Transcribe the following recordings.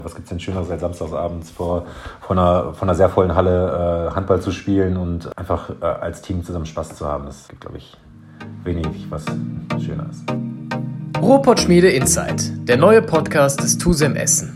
Was gibt es denn Schöneres als samstagsabends vor einer sehr vollen Halle Handball zu spielen und einfach als Team zusammen Spaß zu haben? Das gibt, glaube ich, wenig, was schöner ist. Ruhrpott-Schmiede Insight, der neue Podcast des TuSem Essen.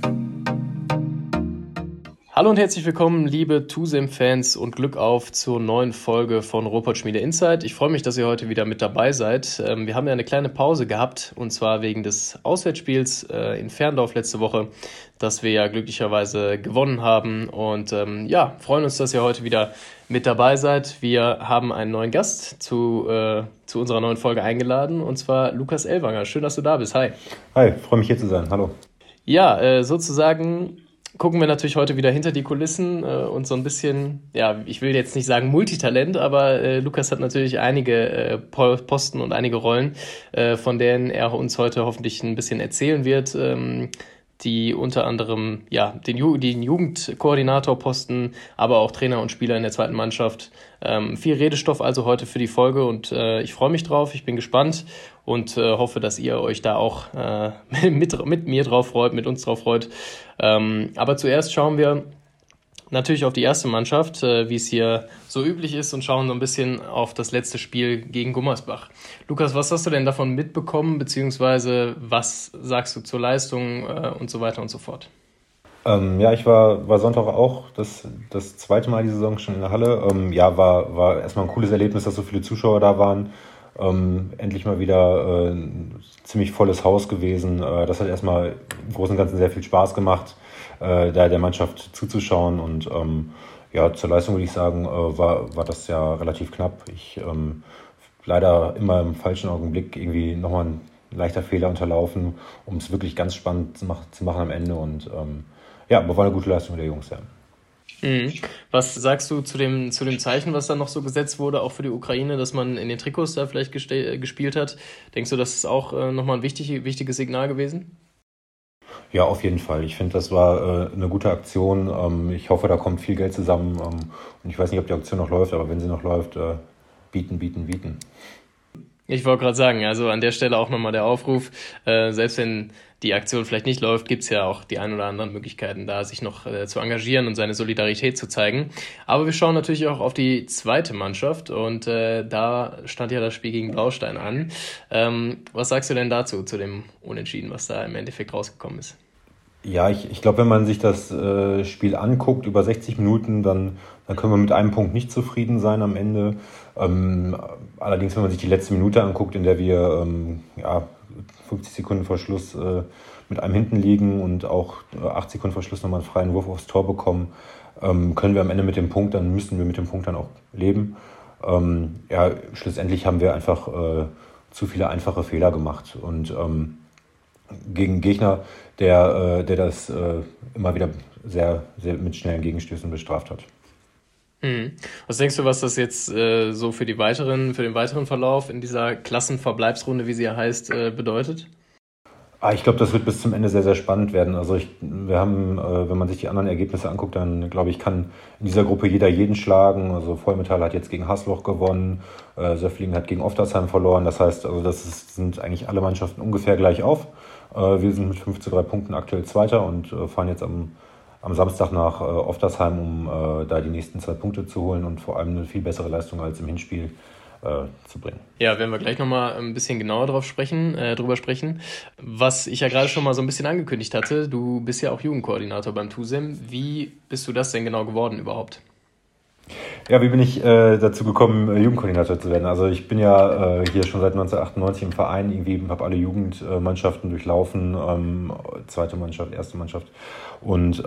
Hallo und herzlich willkommen, liebe TuSem-Fans, und Glück auf zur neuen Folge von Ruhrpott-Schmiede Insight. Ich freue mich, dass ihr heute wieder mit dabei seid. Wir haben ja eine kleine Pause gehabt, und zwar wegen des Auswärtsspiels in Ferndorf letzte Woche, das wir ja glücklicherweise gewonnen haben. Und freuen uns, dass ihr heute wieder mit dabei seid. Wir haben einen neuen Gast zu unserer neuen Folge eingeladen, und zwar Lukas Ellwanger. Schön, dass du da bist. Hi. Hi, freue mich hier zu sein. Hallo. Ja, sozusagen gucken wir natürlich heute wieder hinter die Kulissen und so ein bisschen, ich will jetzt nicht sagen Multitalent, aber Lukas hat natürlich einige Posten und einige Rollen, von denen er uns heute hoffentlich ein bisschen erzählen wird, die unter anderem den Jugendkoordinatorposten, aber auch Trainer und Spieler in der zweiten Mannschaft. Viel Redestoff also heute für die Folge, und ich freue mich drauf, ich bin gespannt und hoffe, dass ihr euch da auch mit mir drauf freut, mit uns drauf freut. Aber zuerst schauen wir natürlich auf die erste Mannschaft, wie es hier so üblich ist, und schauen so ein bisschen auf das letzte Spiel gegen Gummersbach. Lukas, was hast du denn davon mitbekommen, beziehungsweise was sagst du zur Leistung und so weiter und so fort? Ich war Sonntag auch das zweite Mal die Saison schon in der Halle. War erstmal ein cooles Erlebnis, dass so viele Zuschauer da waren. Endlich mal wieder ein ziemlich volles Haus gewesen. Das hat erstmal im Großen und Ganzen sehr viel Spaß gemacht, da der Mannschaft zuzuschauen. Und zur Leistung würde ich sagen, war das ja relativ knapp. Ich leider immer im falschen Augenblick irgendwie nochmal ein leichter Fehler unterlaufen, um es wirklich ganz spannend zu machen am Ende. Und aber war eine gute Leistung der Jungs, ja. Was sagst du zu dem Zeichen, was da noch so gesetzt wurde, auch für die Ukraine, dass man in den Trikots da vielleicht gespielt hat? Denkst du, das ist auch nochmal ein wichtiges Signal gewesen? Ja, auf jeden Fall. Ich finde, das war eine gute Aktion. Ich hoffe, da kommt viel Geld zusammen. Und ich weiß nicht, ob die Aktion noch läuft, aber wenn sie noch läuft, bieten. Ich wollte gerade sagen, also an der Stelle auch nochmal der Aufruf, selbst wenn die Aktion vielleicht nicht läuft, gibt es ja auch die ein oder anderen Möglichkeiten, da sich noch zu engagieren und seine Solidarität zu zeigen. Aber wir schauen natürlich auch auf die zweite Mannschaft, und da stand ja das Spiel gegen Blaustein an. Was sagst du denn dazu, zu dem Unentschieden, was da im Endeffekt rausgekommen ist? Ja, ich glaube, wenn man sich das Spiel anguckt, über 60 Minuten, dann können wir mit einem Punkt nicht zufrieden sein am Ende. Allerdings, wenn man sich die letzte Minute anguckt, in der wir 50 Sekunden vor Schluss mit einem hinten liegen und auch 8 Sekunden vor Schluss nochmal einen freien Wurf aufs Tor bekommen, können wir am Ende mit dem Punkt, dann müssen wir mit dem Punkt dann auch leben. Schlussendlich haben wir einfach zu viele einfache Fehler gemacht, und gegen einen Gegner, der das immer wieder sehr, sehr mit schnellen Gegenstößen bestraft hat. Was denkst du, was das jetzt so für den weiteren Verlauf in dieser Klassenverbleibsrunde, wie sie ja heißt, bedeutet? Ich glaube, das wird bis zum Ende sehr, sehr spannend werden. Also wir haben, wenn man sich die anderen Ergebnisse anguckt, dann glaube ich, kann in dieser Gruppe jeder jeden schlagen. Also Vollmetall hat jetzt gegen Hasloch gewonnen, Söfflingen hat gegen Oftersheim verloren. Das heißt, also sind eigentlich alle Mannschaften ungefähr gleich auf. Wir sind mit 5-3 Punkten aktuell Zweiter und fahren jetzt am Samstag nach Oftersheim, um da die nächsten 2 Punkte zu holen und vor allem eine viel bessere Leistung als im Hinspiel zu bringen. Ja, werden wir gleich nochmal ein bisschen genauer drüber sprechen. Was ich ja gerade schon mal so ein bisschen angekündigt hatte, du bist ja auch Jugendkoordinator beim TuSem. Wie bist du das denn genau geworden überhaupt? Ja, wie bin ich dazu gekommen, Jugendkoordinator zu werden? Also ich bin ja hier schon seit 1998 im Verein, irgendwie habe alle Jugendmannschaften durchlaufen, zweite Mannschaft, erste Mannschaft, und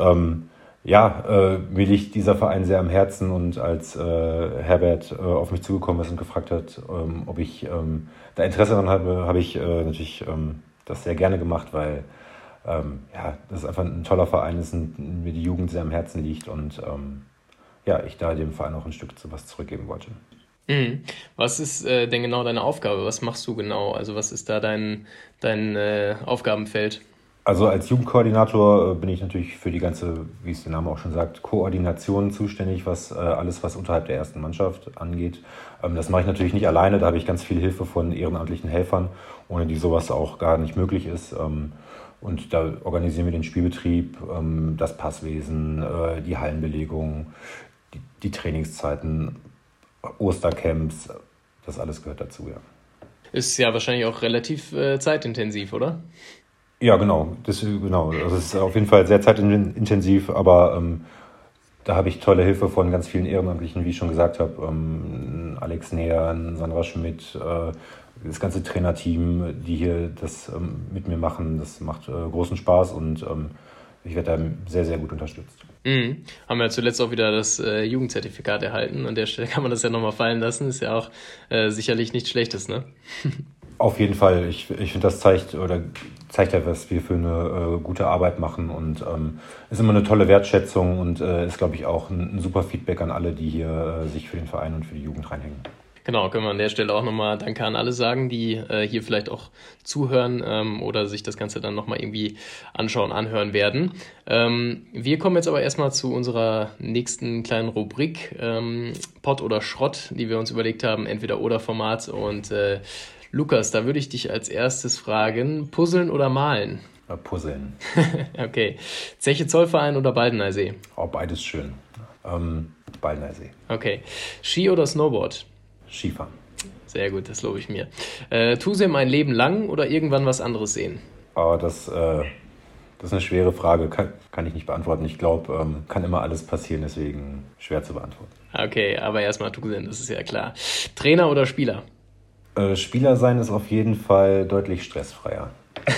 mir liegt dieser Verein sehr am Herzen, und als Herbert auf mich zugekommen ist und gefragt hat, ob ich da Interesse daran habe ich natürlich das sehr gerne gemacht, weil das ist einfach ein toller Verein ist und mir die Jugend sehr am Herzen liegt, und ich da dem Verein auch ein Stück was zurückgeben wollte. Was ist denn genau deine Aufgabe? Was machst du genau? Also was ist da dein Aufgabenfeld? Also als Jugendkoordinator bin ich natürlich für die ganze, wie es der Name auch schon sagt, Koordination zuständig, was alles, was unterhalb der ersten Mannschaft angeht. Das mache ich natürlich nicht alleine, da habe ich ganz viel Hilfe von ehrenamtlichen Helfern, ohne die sowas auch gar nicht möglich ist. Und da organisieren wir den Spielbetrieb, das Passwesen, die Hallenbelegung, die Trainingszeiten, Ostercamps, das alles gehört dazu, ja. Ist ja wahrscheinlich auch relativ zeitintensiv, oder? Ja, genau. Genau. Also es ist auf jeden Fall sehr zeitintensiv, aber da habe ich tolle Hilfe von ganz vielen Ehrenamtlichen, wie ich schon gesagt habe. Alex Neher, Sandra Schmidt, das ganze Trainerteam, die hier das mit mir machen. Das macht großen Spaß und ich werde da sehr, sehr gut unterstützt. Haben wir zuletzt auch wieder das Jugendzertifikat erhalten. An der Stelle kann man das ja nochmal fallen lassen. Ist ja auch sicherlich nichts Schlechtes, ne? Auf jeden Fall. Ich finde, das zeigt ja, was wir für eine gute Arbeit machen und ist immer eine tolle Wertschätzung und ist, glaube ich, auch ein super Feedback an alle, die hier sich für den Verein und für die Jugend reinhängen. Genau, können wir an der Stelle auch nochmal Danke an alle sagen, die hier vielleicht auch zuhören oder sich das Ganze dann nochmal irgendwie anschauen, anhören werden. Wir kommen jetzt aber erstmal zu unserer nächsten kleinen Rubrik, Pott oder Schrott, die wir uns überlegt haben, entweder oder Format. Und Lukas, da würde ich dich als erstes fragen, Puzzeln oder Malen? Puzzeln. Okay. Zeche Zollverein oder Baldeneysee? Beides schön. Baldeneysee. Okay. Ski oder Snowboard? Skifahren. Sehr gut, das lobe ich mir. Tusem ein Leben lang oder irgendwann was anderes sehen? Das ist eine schwere Frage, kann ich nicht beantworten. Ich glaube, kann immer alles passieren, deswegen schwer zu beantworten. Okay, aber erstmal Tusem, das ist ja klar. Trainer oder Spieler? Spieler sein ist auf jeden Fall deutlich stressfreier.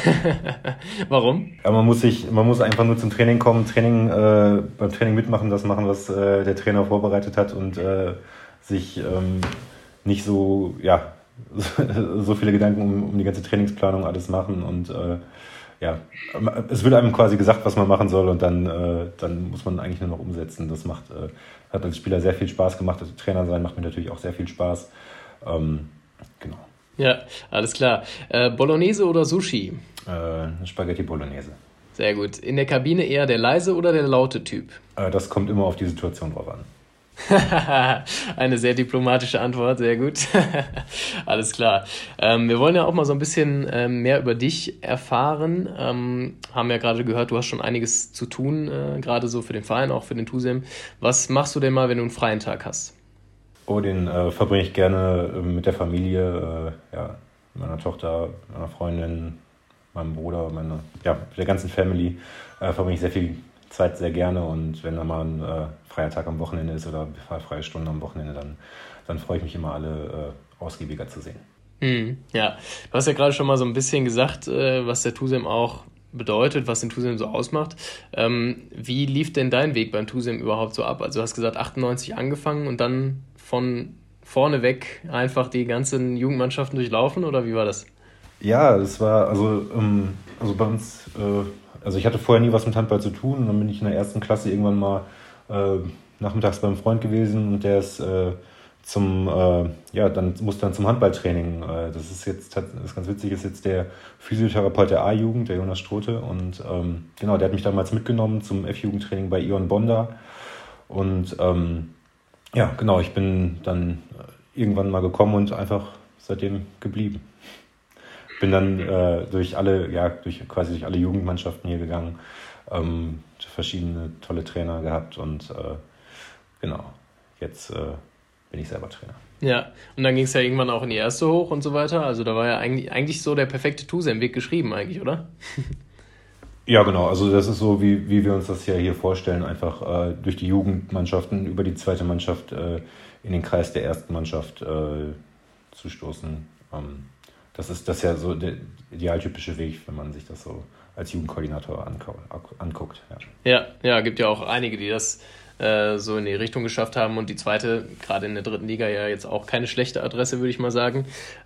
Warum? Ja, man muss einfach nur zum Training kommen, beim Training mitmachen, das machen, was der Trainer vorbereitet hat und sich nicht so viele Gedanken um die ganze Trainingsplanung alles machen und es wird einem quasi gesagt, was man machen soll und dann muss man eigentlich nur noch umsetzen. Das hat als Spieler sehr viel Spaß gemacht. Also Trainer sein macht mir natürlich auch sehr viel Spaß. Genau. Ja, alles klar. Bolognese oder Sushi? Spaghetti Bolognese. Sehr gut. In der Kabine eher der leise oder der laute Typ? Das kommt immer auf die Situation drauf an. Eine sehr diplomatische Antwort, sehr gut. Alles klar. Wir wollen ja auch mal so ein bisschen mehr über dich erfahren. Haben ja gerade gehört, du hast schon einiges zu tun, gerade so für den Verein, auch für den Tusem. Was machst du denn mal, wenn du einen freien Tag hast? Den verbringe ich gerne mit der Familie, meiner Tochter, meiner Freundin, meinem Bruder, mit der ganzen Family verbringe ich sehr viel Zeit sehr gerne und wenn da mal ein freier Tag am Wochenende ist oder freie Stunden am Wochenende, dann freue ich mich immer, alle ausgiebiger zu sehen. Ja, du hast ja gerade schon mal so ein bisschen gesagt, was der Tusem auch bedeutet, was den Tusem so ausmacht. Wie lief denn dein Weg beim Tusem überhaupt so ab? Also du hast gesagt, 98 angefangen und dann von vorne weg einfach die ganzen Jugendmannschaften durchlaufen oder wie war das? Ja, es war also bei uns, also ich hatte vorher nie was mit Handball zu tun und dann bin ich in der ersten Klasse irgendwann mal nachmittags beim Freund gewesen und der ist musste dann zum Handballtraining. Das ist ganz witzig, ist jetzt der Physiotherapeut der A-Jugend, der Jonas Strote und der hat mich damals mitgenommen zum F-Jugendtraining bei Ion Bonda und ich bin dann irgendwann mal gekommen und einfach seitdem geblieben. Bin dann durch alle Jugendmannschaften hier gegangen, verschiedene tolle Trainer gehabt und jetzt bin ich selber Trainer. Ja, und dann ging es ja irgendwann auch in die erste hoch und so weiter. Also da war ja eigentlich so der perfekte Tusem-Weg geschrieben eigentlich, oder? Ja, genau. Also das ist so, wie wir uns das ja hier vorstellen, einfach durch die Jugendmannschaften über die zweite Mannschaft in den Kreis der ersten Mannschaft zu stoßen. Das ist ja so der idealtypische Weg, wenn man sich das so als Jugendkoordinator anguckt. Ja, gibt ja auch einige, die das so in die Richtung geschafft haben und die zweite, gerade in der dritten Liga, ja jetzt auch keine schlechte Adresse, würde ich mal sagen.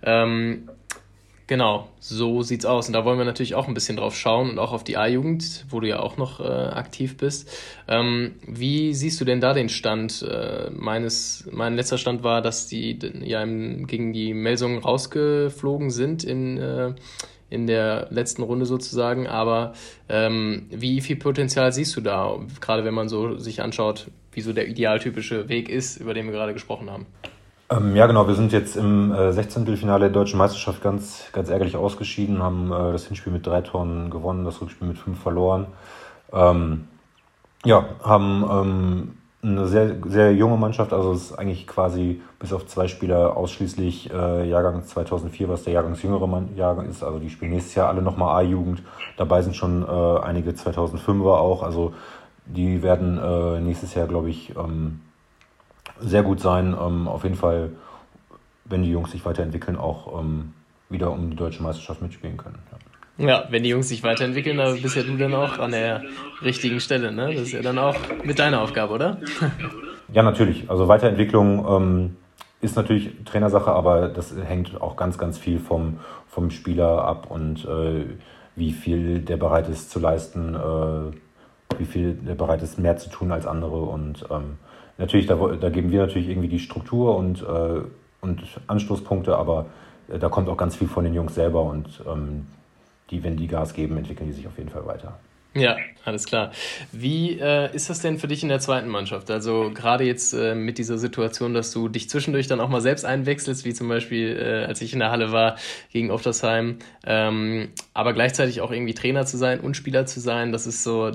Genau, so sieht's aus. Und da wollen wir natürlich auch ein bisschen drauf schauen und auch auf die A-Jugend, wo du ja auch noch aktiv bist. Wie siehst du denn da den Stand? Mein letzter Stand war, dass die gegen die Melsungen rausgeflogen sind in der letzten Runde sozusagen. Aber wie viel Potenzial siehst du da, gerade wenn man so sich anschaut, wie so der idealtypische Weg ist, über den wir gerade gesprochen haben? Ja, genau, wir sind jetzt im 16. der Deutschen Meisterschaft ganz, ganz ärgerlich ausgeschieden, haben das Hinspiel mit 3 Toren gewonnen, das Rückspiel mit 5 verloren. Ähm, ja, haben eine sehr, sehr junge Mannschaft, also es ist eigentlich quasi bis auf 2 Spieler ausschließlich Jahrgang 2004, was der Jahrgangsjüngere Jahrgang ist. Also die spielen nächstes Jahr alle nochmal A-Jugend. Dabei sind schon einige 2005er auch. Also die werden nächstes Jahr, glaube ich, sehr gut sein. Auf jeden Fall, wenn die Jungs sich weiterentwickeln, auch wieder um die deutsche Meisterschaft mitspielen können. Ja. Ja, wenn die Jungs sich weiterentwickeln, da bist ja du dann auch an der richtigen Stelle, ne? Das ist ja dann auch mit deiner Aufgabe, oder? Ja, natürlich. Also Weiterentwicklung ist natürlich Trainersache, aber das hängt auch ganz, ganz viel vom Spieler ab und wie viel der bereit ist zu leisten, wie viel der bereit ist, mehr zu tun als andere. Und natürlich, da geben wir natürlich irgendwie die Struktur und Anstoßpunkte, aber da kommt auch ganz viel von den Jungs selber und wenn die Gas geben, entwickeln die sich auf jeden Fall weiter. Ja, alles klar. Wie ist das denn für dich in der zweiten Mannschaft? Also gerade jetzt mit dieser Situation, dass du dich zwischendurch dann auch mal selbst einwechselst, wie zum Beispiel, als ich in der Halle war gegen Oftersheim, aber gleichzeitig auch irgendwie Trainer zu sein und Spieler zu sein, das ist so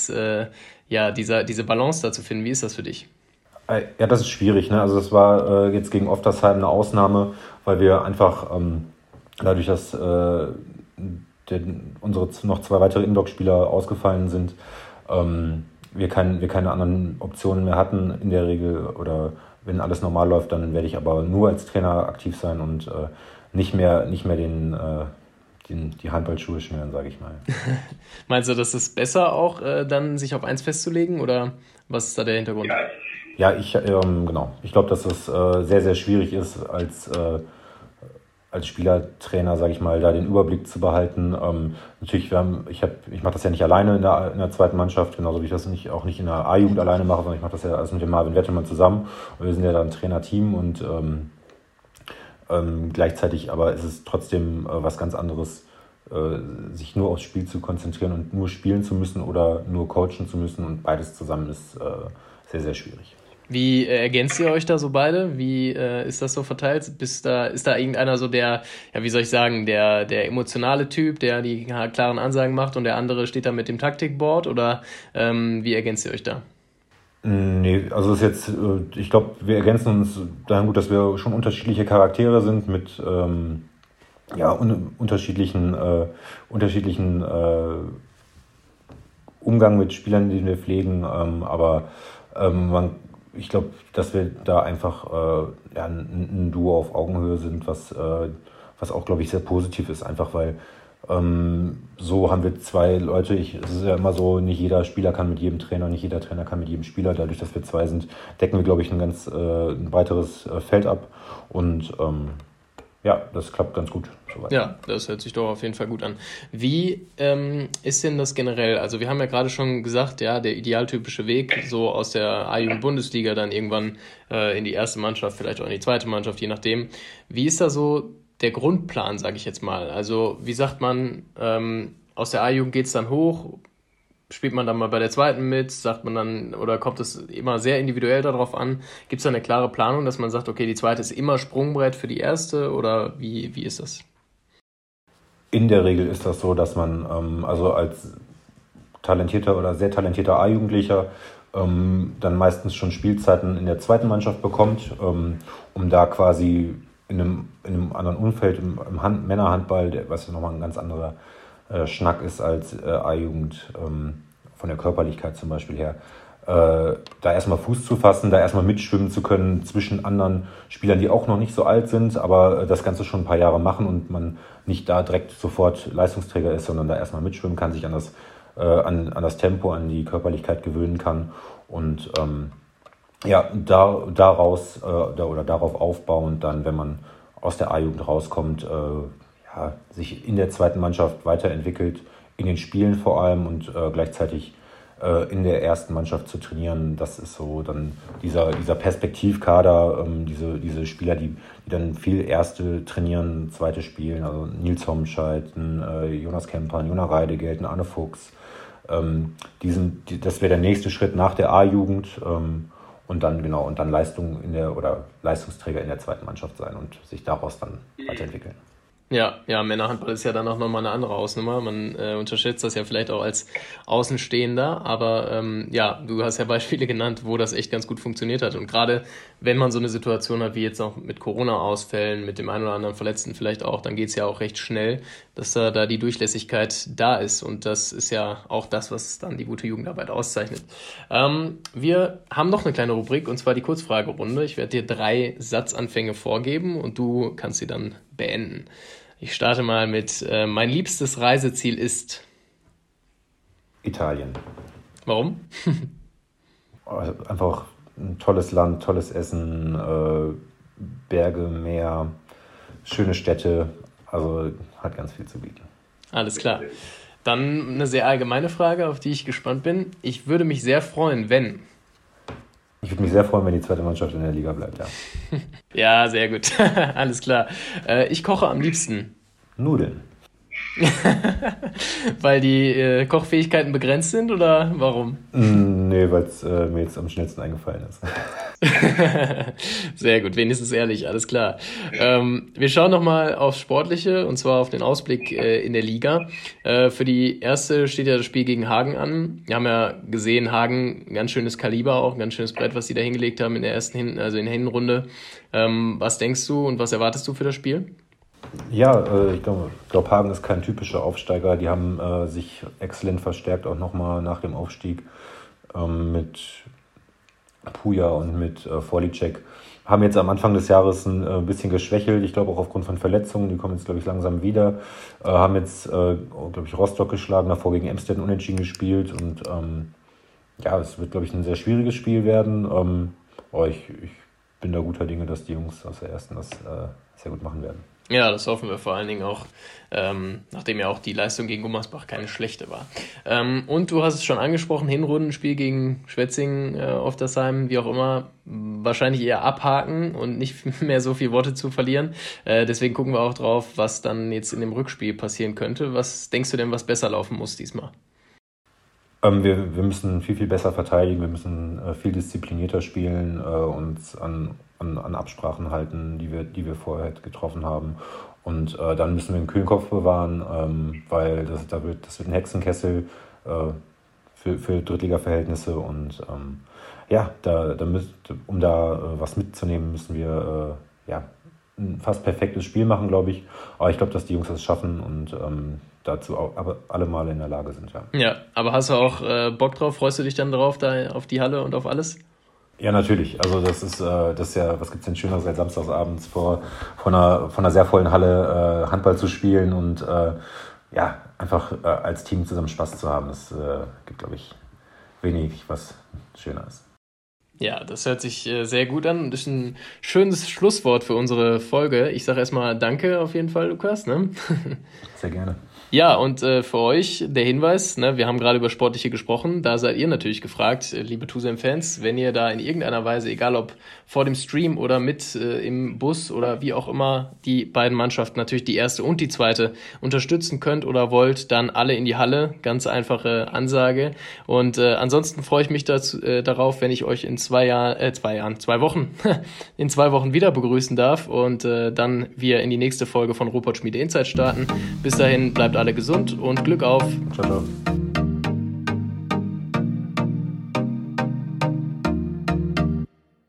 diese Balance da zu finden. Wie ist das für dich? Ja, das ist schwierig. Ne? Also das war jetzt gegen Oftersheim eine Ausnahme, weil wir einfach dadurch, dass unsere noch 2 weitere Indoor-Spieler ausgefallen sind, wir keine anderen Optionen mehr hatten in der Regel. Oder wenn alles normal läuft, dann werde ich aber nur als Trainer aktiv sein und nicht mehr die Handballschuhe schnüren, sage ich mal. Meinst du, das ist besser auch dann sich auf eins festzulegen oder was ist da der Hintergrund? Ja, genau. Ich glaube, dass es sehr, sehr schwierig ist, als Spielertrainer, sage ich mal, da den Überblick zu behalten. Natürlich, ich mache das ja nicht alleine in der zweiten Mannschaft, genauso wie ich das auch nicht in der A-Jugend alleine mache, sondern ich mache das ja alles mit dem Marvin Wettemann zusammen. Und wir sind ja da ein Trainerteam und gleichzeitig aber ist es trotzdem was ganz anderes, sich nur aufs Spiel zu konzentrieren und nur spielen zu müssen oder nur coachen zu müssen und beides zusammen ist sehr, sehr schwierig. Wie ergänzt ihr euch da so beide? Wie ist das so verteilt? Ist da irgendeiner so der, ja, wie soll ich sagen, der emotionale Typ, der die klaren Ansagen macht und der andere steht da mit dem Taktikboard oder wie ergänzt ihr euch da? Nee, also ist jetzt, ich glaube, wir ergänzen uns dahin gut, dass wir schon unterschiedliche Charaktere sind mit unterschiedlichen Umgang mit Spielern, den wir pflegen, aber ich glaube, dass wir da einfach ein Duo auf Augenhöhe sind, was auch, glaube ich, sehr positiv ist, einfach weil so haben wir 2 Leute. Es ist ja immer so, nicht jeder Spieler kann mit jedem Trainer, nicht jeder Trainer kann mit jedem Spieler. Dadurch, dass wir 2 sind, decken wir, glaube ich, ein breiteres Feld ab und das klappt ganz gut. Soweit. Ja, das hört sich doch auf jeden Fall gut an. Wie ist denn das generell? Also wir haben ja gerade schon gesagt, ja, der idealtypische Weg, so aus der A-Jugend-Bundesliga dann irgendwann in die erste Mannschaft, vielleicht auch in die zweite Mannschaft, je nachdem. Wie ist da so der Grundplan, sage ich jetzt mal? Also wie sagt man, aus der A-Jugend geht es dann hoch? Spielt man dann mal bei der zweiten mit? Sagt man dann, oder kommt es immer sehr individuell darauf an? Gibt es da eine klare Planung, dass man sagt, okay, die zweite ist immer Sprungbrett für die erste oder wie ist das? In der Regel ist das so, dass man also als talentierter oder sehr talentierter A-Jugendlicher dann meistens schon Spielzeiten in der zweiten Mannschaft bekommt, um da quasi in einem anderen Umfeld, im Männerhandball, was ja nochmal ein ganz anderer Schnack ist als A-Jugend, von der Körperlichkeit zum Beispiel her, da erstmal Fuß zu fassen, da erstmal mitschwimmen zu können zwischen anderen Spielern, die auch noch nicht so alt sind, aber das Ganze schon ein paar Jahre machen und man nicht da direkt sofort Leistungsträger ist, sondern da erstmal mitschwimmen kann, sich an das Tempo, an die Körperlichkeit gewöhnen kann und darauf aufbauen, dann, wenn man aus der A-Jugend rauskommt, sich in der zweiten Mannschaft weiterentwickelt, in den Spielen vor allem und gleichzeitig in der ersten Mannschaft zu trainieren. Das ist so dann dieser Perspektivkader, diese Spieler, die dann viel Erste trainieren, Zweite spielen, also Nils Homscheid, Jonas Kemper, Jona Reidegeld, Anne Fuchs. Das wäre der nächste Schritt nach der A-Jugend. und dann Leistungsträger in der zweiten Mannschaft sein und sich daraus dann weiterentwickeln. Ja, Männerhandball ist ja dann auch nochmal eine andere Hausnummer. Man unterschätzt das ja vielleicht auch als Außenstehender, aber du hast ja Beispiele genannt, wo das echt ganz gut funktioniert hat. Und gerade wenn man so eine Situation hat, wie jetzt auch mit Corona-Ausfällen, mit dem einen oder anderen Verletzten vielleicht auch, dann geht's ja auch recht schnell, dass da die Durchlässigkeit da ist. Und das ist ja auch das, was dann die gute Jugendarbeit auszeichnet. Wir haben noch eine kleine Rubrik, und zwar die Kurzfragerunde. Ich werde dir 3 Satzanfänge vorgeben und du kannst sie dann beenden. Ich starte mal mit, mein liebstes Reiseziel ist... Italien. Warum? Also einfach ein tolles Land, tolles Essen, Berge, Meer, schöne Städte, also hat ganz viel zu bieten. Alles klar. Dann eine sehr allgemeine Frage, auf die ich gespannt bin. Ich würde mich sehr freuen, wenn... Ich würde mich sehr freuen, wenn die zweite Mannschaft in der Liga bleibt, ja. Ja, sehr gut. Alles klar. Ich koche am liebsten. Nudeln. Weil die Kochfähigkeiten begrenzt sind oder warum? Nee, weil es mir jetzt am schnellsten eingefallen ist. Sehr gut, wenigstens ehrlich, alles klar. Wir schauen nochmal aufs Sportliche, und zwar auf den Ausblick in der Liga. Für die erste steht ja das Spiel gegen Hagen an. Wir haben ja gesehen, Hagen, ein ganz schönes Kaliber, auch ein ganz schönes Brett, was sie da hingelegt haben in der in der Hinrunde. Was denkst du und was erwartest du für das Spiel? Ja, ich glaube, Hagen ist kein typischer Aufsteiger. Die haben sich exzellent verstärkt, auch nochmal nach dem Aufstieg mit Puja und mit Vorlicek. Haben jetzt am Anfang des Jahres ein bisschen geschwächelt, ich glaube auch aufgrund von Verletzungen. Die kommen jetzt, glaube ich, langsam wieder. Haben jetzt, glaube ich, Rostock geschlagen, davor gegen Emstetten unentschieden gespielt. Und es wird, glaube ich, ein sehr schwieriges Spiel werden. Aber ich bin da guter Dinge, dass die Jungs aus der ersten das sehr gut machen werden. Ja, das hoffen wir vor allen Dingen auch, nachdem ja auch die Leistung gegen Gummersbach keine schlechte war. Und du hast es schon angesprochen, Hinrundenspiel gegen Schwetzingen, Oftersheim, wie auch immer, wahrscheinlich eher abhaken und nicht mehr so viele Worte zu verlieren. Deswegen gucken wir auch drauf, was dann jetzt in dem Rückspiel passieren könnte. Was denkst du denn, was besser laufen muss diesmal? Wir müssen viel, viel besser verteidigen, wir müssen viel disziplinierter spielen, uns an Absprachen halten, die wir vorher getroffen haben. Und dann müssen wir den kühlen Kopf bewahren, weil das wird ein Hexenkessel für Drittliga-Verhältnisse. Und um da was mitzunehmen, müssen wir ein fast perfektes Spiel machen, glaube ich. Aber ich glaube, dass die Jungs das schaffen und dazu auch aber alle Male in der Lage sind. Ja, aber hast du auch Bock drauf? Freust du dich dann drauf, da auf die Halle und auf alles? Ja, natürlich. Also das ist ja, was gibt's denn Schöneres als samstagsabends vor einer sehr vollen Halle Handball zu spielen und einfach als Team zusammen Spaß zu haben. Das gibt, glaube ich, wenig was schöner ist. Ja, das hört sich sehr gut an und ist ein schönes Schlusswort für unsere Folge. Ich sage erstmal Danke auf jeden Fall, Lukas. Ne? Sehr gerne. Ja, und für euch der Hinweis, ne, wir haben gerade über Sportliche gesprochen, da seid ihr natürlich gefragt, liebe TuSem-Fans, wenn ihr da in irgendeiner Weise, egal ob vor dem Stream oder mit im Bus oder wie auch immer, die beiden Mannschaften, natürlich die erste und die zweite, unterstützen könnt oder wollt, dann alle in die Halle, ganz einfache Ansage. Und ansonsten freue ich mich darauf, wenn ich euch in 2 Wochen, in 2 Wochen wieder begrüßen darf und dann wir in die nächste Folge von Ruhrpott Schmiede Insight starten. Bis dahin, bleibt alle gesund und Glück auf. Ciao, ciao.